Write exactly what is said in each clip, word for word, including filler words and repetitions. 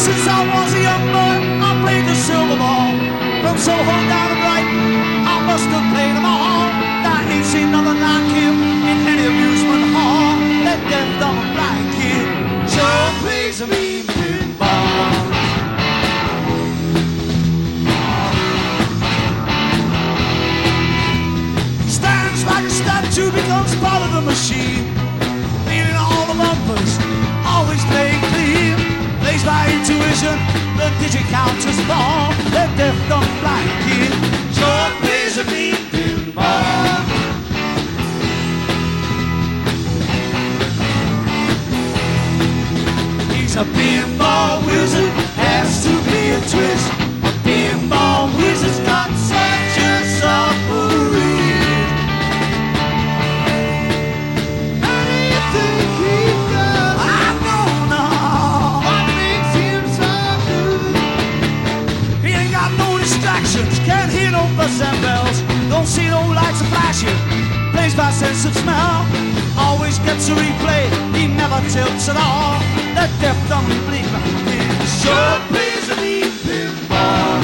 Since I was a young boy, I played the silver ball. From Soho down to Brighton, I must have played them all. I ain't seen nothing like him in any amusement hall. That deaf, dumb, and blind kid sure plays a mean pinball. Stands like a statue, becomes part of the machine. Feeling all the bumpers, always playing clean. Plays by intuition, the digit counters fall. That deaf, dumb, blind kid sure plays a mean pinball. He's a pinball wizard, has to be a twist. A pinball wizard's got such a submarine. How do you think he does? I don't know what makes him so good. He ain't got no distractions, can't hear no bells and bells. Don't see no lights flashing, plays by sense of smell. Always gets a replay, he never tilts at all. That deaf, dumb, bleak kid sure plays a mean pinball.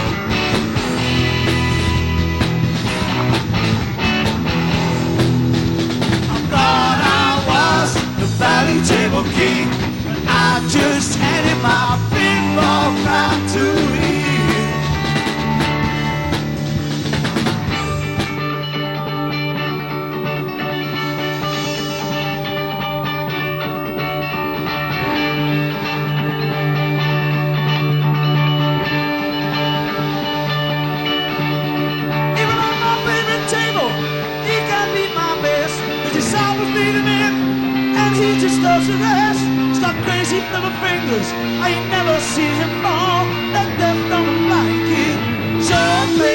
I thought I was the Valley Table King, but I just handed my pinball crown to him. He just does the rest. He's got crazy little fingers, I ain't never seen him fall. That deaf, dumb, and blind kid sure plays